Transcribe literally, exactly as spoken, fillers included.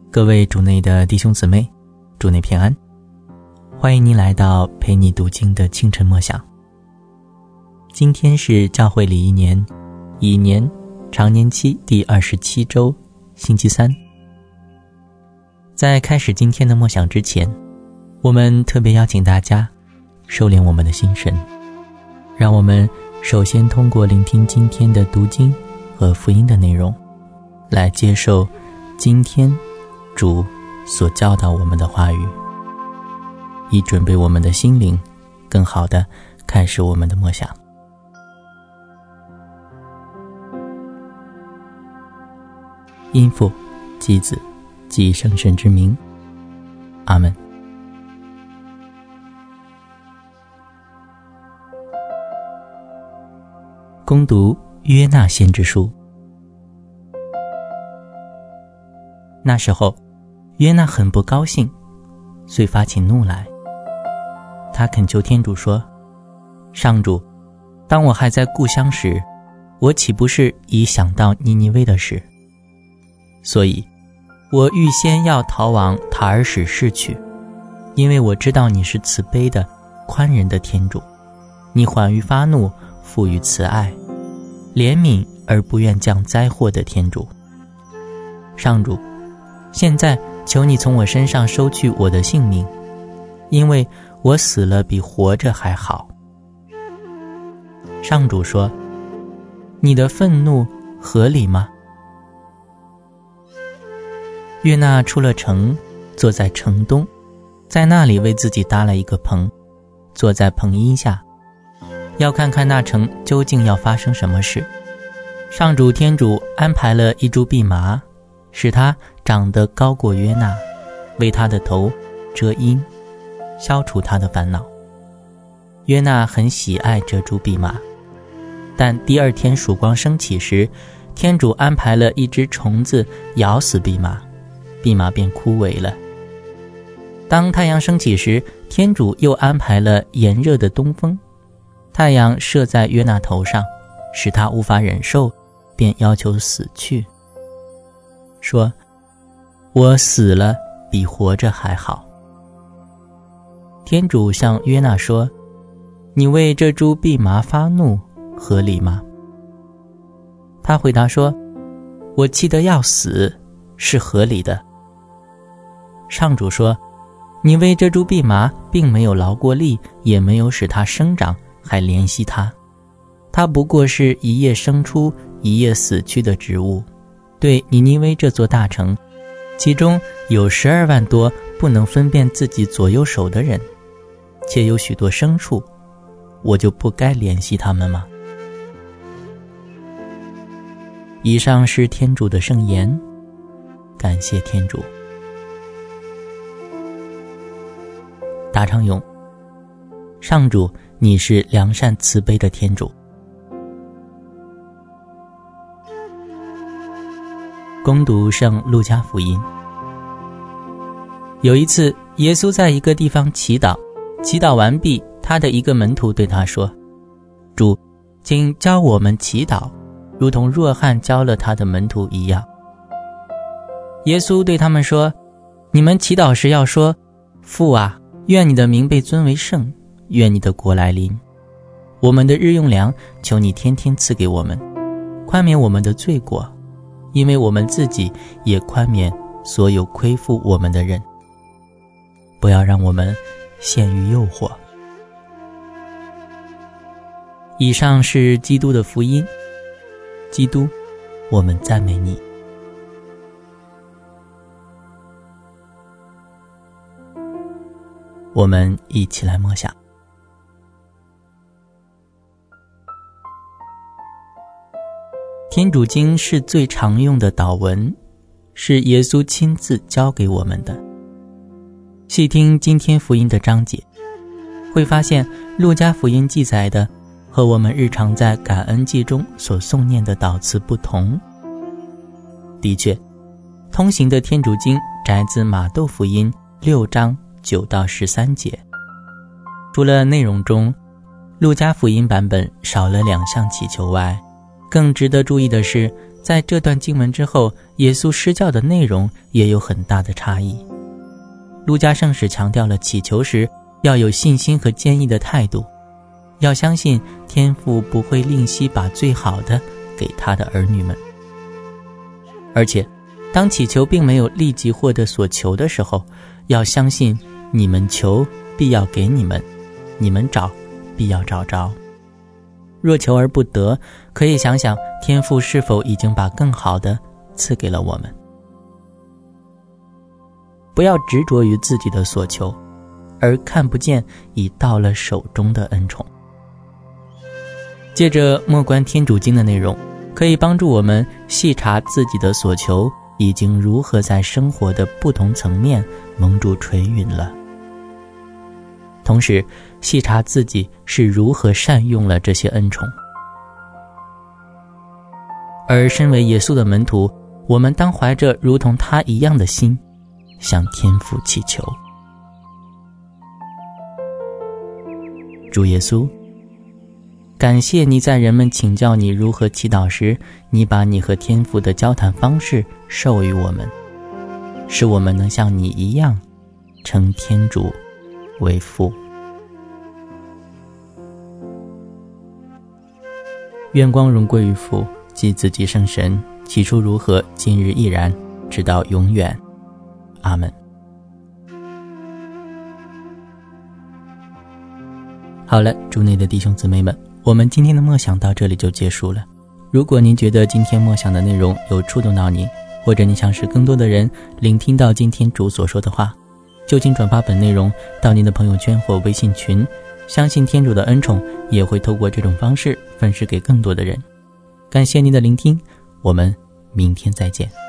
各位主内的弟兄姊妹，主内平安，欢迎您来到陪你读经的清晨默想。今天是教会里一年乙年常年期第二十七周星期三。在开始今天的默想之前，我们特别邀请大家收敛我们的心神，让我们首先通过聆听今天的读经和福音的内容，来接受今天主所教导我们的话语，以准备我们的心灵更好地开始我们的默想。因父及子及圣神之名，阿们。恭读约纳先知书。那时候约纳很不高兴，遂发起怒来。他恳求天主说，上主，当我还在故乡时，我岂不是已想到尼尼微的事？所以我预先要逃往塔尔史市去，因为我知道你是慈悲的宽仁的天主，你缓于发怒，富于慈爱，怜悯而不愿降灾祸的天主。上主，现在求你从我身上收去我的性命，因为我死了比活着还好。上主说，你的愤怒合理吗？约纳出了城，坐在城东，在那里为自己搭了一个棚，坐在棚荫下，要看看那城究竟要发生什么事。上主天主安排了一株蓖麻，使它长得高过约纳，为他的头遮阴，消除他的烦恼。约纳很喜爱这株蓖麻，但第二天曙光升起时，天主安排了一只虫子咬死蓖麻，蓖麻便枯萎了。当太阳升起时，天主又安排了炎热的东风，太阳射在约纳头上，使他无法忍受，便要求死去，说，我死了比活着还好。天主向约纳说，你为这株蓖麻发怒，合理吗？他回答说，我气得要死，是合理的。上主说，你为这株蓖麻并没有劳过力，也没有使它生长，还怜惜它，它不过是一夜生出一夜死去的植物。对尼尼微这座大城，其中有十二万多不能分辨自己左右手的人，且有许多牲畜，我就不该怜惜他们吗？以上是天主的圣言，感谢天主。答唱咏。上主，你是良善慈悲的天主。恭读圣路加福音。有一次，耶稣在一个地方祈祷，祈祷完毕，他的一个门徒对他说，主，请教我们祈祷，如同若翰教了他的门徒一样。耶稣对他们说，你们祈祷时要说，父啊，愿你的名被尊为圣，愿你的国来临。我们的日用粮，求你天天赐给我们，宽免我们的罪过，因为我们自己也宽免所有亏负我们的人。不要让我们陷于诱惑。以上是基督的福音。基督，我们赞美你。我们一起来默想。天主经是最常用的祷文，是耶稣亲自教给我们的。细听今天福音的章节，会发现路加福音记载的和我们日常在感恩祭中所诵念的祷词不同。的确，通行的天主经摘自马窦福音六章九到十三节。除了内容中路加福音版本少了两项祈求外， 更值得注意的是，在这段经文之后，耶稣施教的内容也有很大的差异。路加圣史强调了祈求时要有信心和坚毅的态度，要相信天父不会吝惜把最好的给他的儿女们。而且当祈求并没有立即获得所求的时候，要相信你们求必要给你们，你们找必要找着。若求而不得，可以想想天父是否已经把更好的赐给了我们。不要执着于自己的所求，而看不见已到了手中的恩宠。借着默观天主经的内容，可以帮助我们细察自己的所求已经如何在生活的不同层面蒙住垂允了，同时细察自己是如何善用了这些恩宠。而身为耶稣的门徒，我们当怀着如同他一样的心，向天父祈求。主耶稣，感谢你在人们请教你如何祈祷时，你把你和天父的交谈方式授予我们，使我们能像你一样称天主为父。愿光荣归于父，及子及圣神，起初如何，今日亦然，直到永远。阿们。好了，主内的弟兄姊妹们，我们今天的默想到这里就结束了。如果您觉得今天默想的内容有触动到您，或者你想使更多的人聆听到今天主所说的话，就请转发本内容到您的朋友圈或微信群，相信天主的恩宠也会透过这种方式分施给更多的人。感谢您的聆听，我们明天再见。